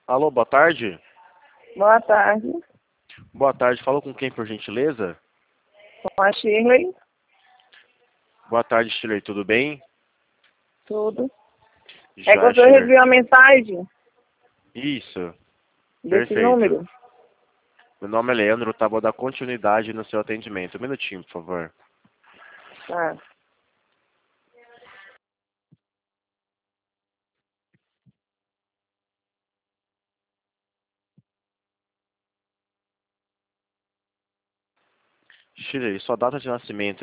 Alô, boa tarde. Boa tarde, Boa tarde, falo com quem, por gentileza? com a Shirley, Boa tarde, Shirley, tudo bem? tudo. É que Já, você Shirley. recebi uma mensagem Isso, desse perfeito. número. Meu nome é Leandro, tá? Vou dar continuidade no seu atendimento. Um minutinho, por favor. Tá. Shirley, sua data de nascimento é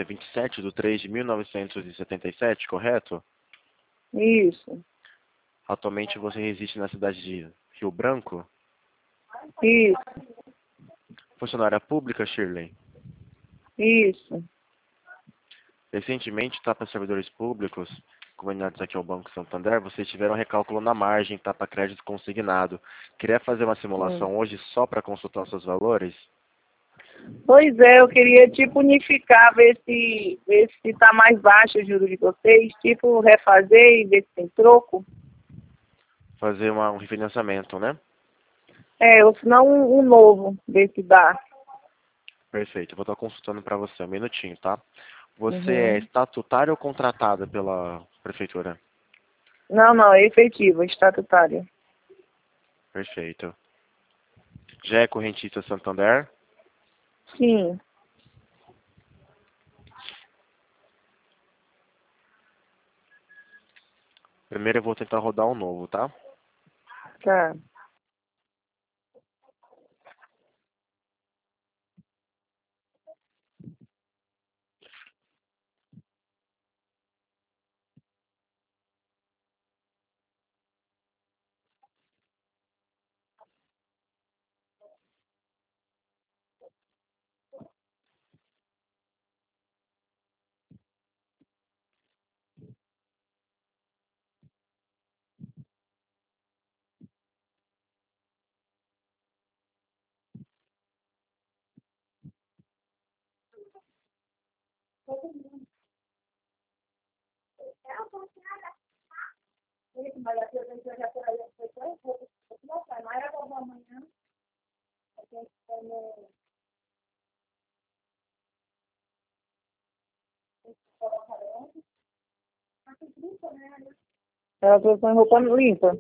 27/3/1977, correto? Isso, Atualmente você reside na cidade de Rio Branco? isso, Funcionária pública, Shirley? isso. Recentemente, tá, para servidores públicos, combinados aqui ao Banco Santander, vocês tiveram um recálculo na margem, tá, para crédito consignado. Queria fazer uma Sim. simulação hoje só para consultar os seus valores? Pois é, eu queria tipo unificar, ver se tá mais baixo o juro de vocês, tipo refazer e ver se tem troco. Fazer um refinanciamento, né? Ou se não um novo, ver se dá. Perfeito, eu vou estar consultando para você, um minutinho, tá? Você é Uhum. estatutária ou contratada pela prefeitura? Não, é efetivo, estatutário. Perfeito. Já é correntista Santander? Sim, Primeiro eu vou tentar rodar um novo, tá? tá. Ela colocou em roupa limpa.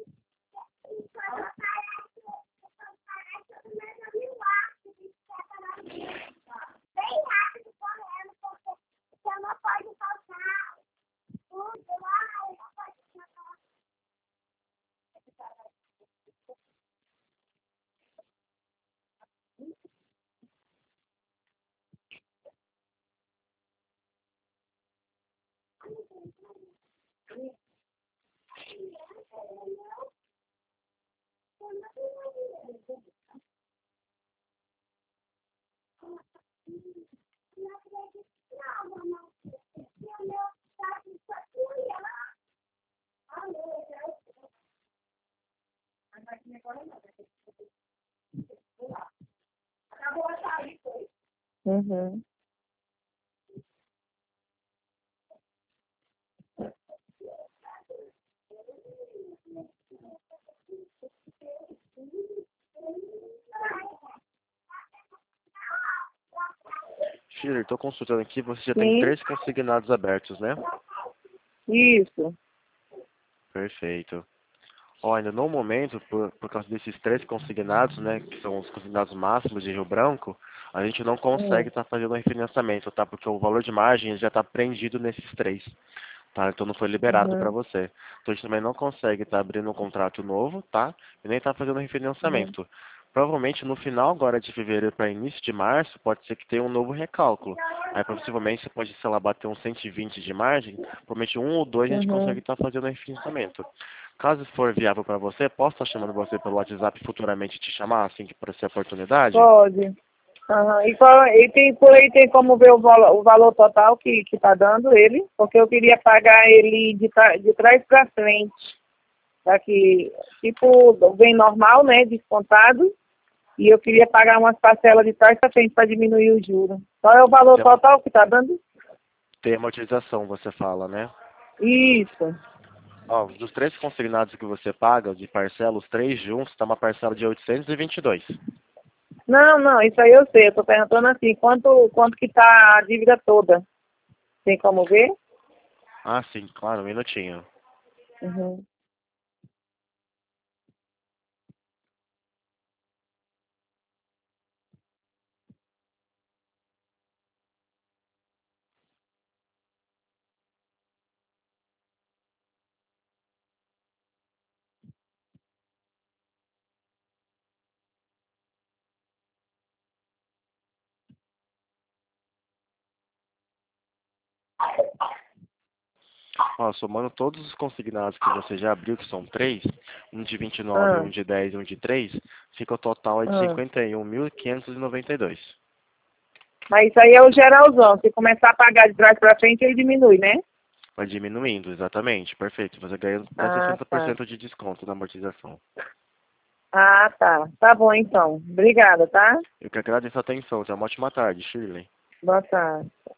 Uhum. Shirley, estou consultando aqui, você já tem Sim, 3 consignados abertos, né? isso. Perfeito. Ó, ainda no momento, por causa desses 3 consignados, né, que são os consignados máximos de Rio Branco, a gente não consegue Hum. estar fazendo o refinanciamento, tá? Porque o valor de margem já está prendido nesses 3, tá? Então não foi liberado para Uhum. você. Então a gente também não consegue estar abrindo um contrato novo, tá? E nem estar fazendo o Uhum. refinanciamento. Provavelmente no final agora de fevereiro para início de março, pode ser que tenha um novo recálculo. Aí possivelmente você pode, sei lá, bater uns 120 de margem, provavelmente 1 ou 2 a gente consegue Uhum. estar fazendo o refinanciamento. Caso for viável para você, posso estar chamando você pelo WhatsApp futuramente te chamar, assim que aparecer a oportunidade? Pode. Aham. E tem, por aí tem como ver o valor total que tá dando ele, porque eu queria pagar ele de trás para frente. Daqui, tipo, bem normal, né? Descontado. E eu queria pagar umas parcelas de trás para frente para diminuir o juro. Qual é o valor Tem, total que tá dando? tem amortização, você fala, né? Isso. Ó, dos 3 consignados que você paga, de parcela, os 3 juntos, tá uma parcela de 822. Não, não, isso aí eu sei. Eu tô perguntando assim, quanto que tá a dívida toda? Tem como ver? Ah, sim, claro, um minutinho. Uhum. Ó, somando todos os consignados que você já abriu, que são 3, um de 29, Ah, um de 10 e um de 3, fica o total é de ah. 51.592. Mas isso aí é o geralzão. Se começar a pagar de trás para frente, ele diminui, né? Vai diminuindo, exatamente, perfeito. Você ganha até Ah, tá. 60% de desconto na amortização. Ah, tá. Tá bom, então. Obrigada, tá? Eu que agradeço a atenção. Tenha uma ótima tarde, Shirley. Boa tarde.